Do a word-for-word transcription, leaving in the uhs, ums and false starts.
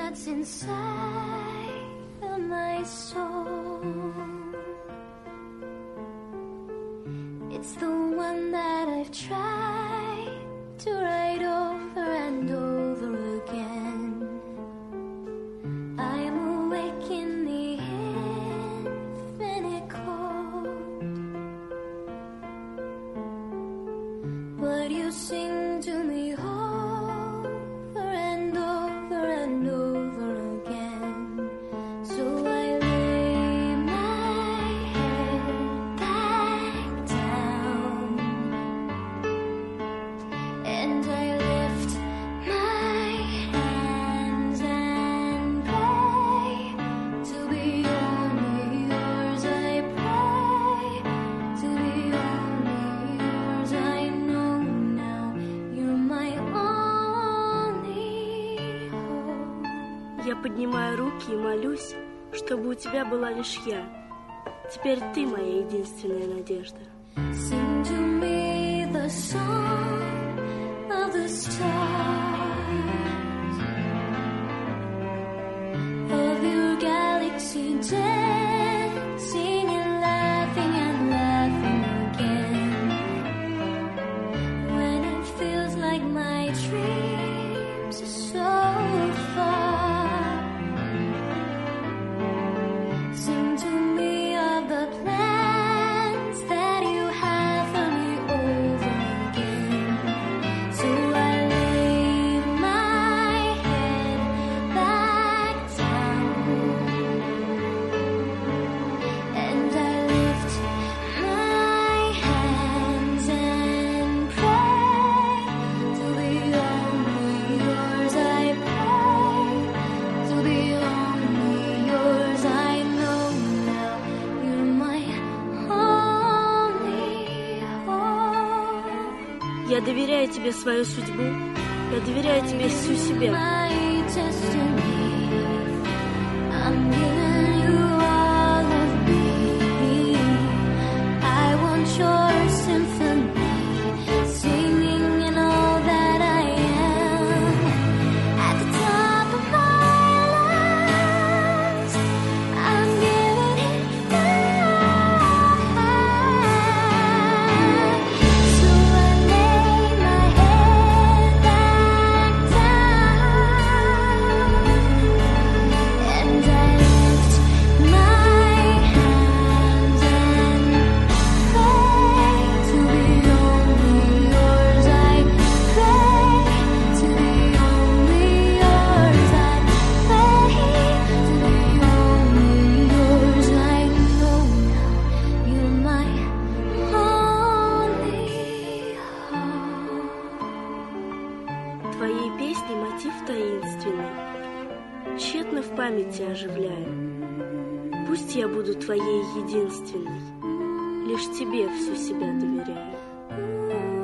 that's inside of my soul. It's the one that I've tried to write over and over again. I am awake in the infinite cold, but you sing to me over and over and over again. So I lay my head back down and I lift my hands and pray to be only yours. I pray to be only yours. I know now you're my only hope. Я поднимаю руки и молюсь, чтобы у тебя была лишь я. Теперь ты моя единственная надежда. Sing to me the song of the stars, of your galaxy dancing and laughing and laughing again. When it feels like my dreams are so far, sing to me of the plans that you have for me over again. So I lay my head back down and I lift my hands and pray to be only yours. I pray to be only yours. I know now you're my only hope. Я доверяю тебе свою судьбу, я доверяю тебе всю себя. My destiny, I'm giving you all of me. I want your symphony, singing in all that I am. At the top of my lungs, I'm giving it back. So I lay my head back down and I lift my hands and pray to be only yours. I pray to be only yours. I pray to be only yours. I know now you're my only hope. Твоей песни мотив таинственный, тщетно в памяти оживляю. Пусть я буду твоей единственной, лишь тебе всю себя доверяю.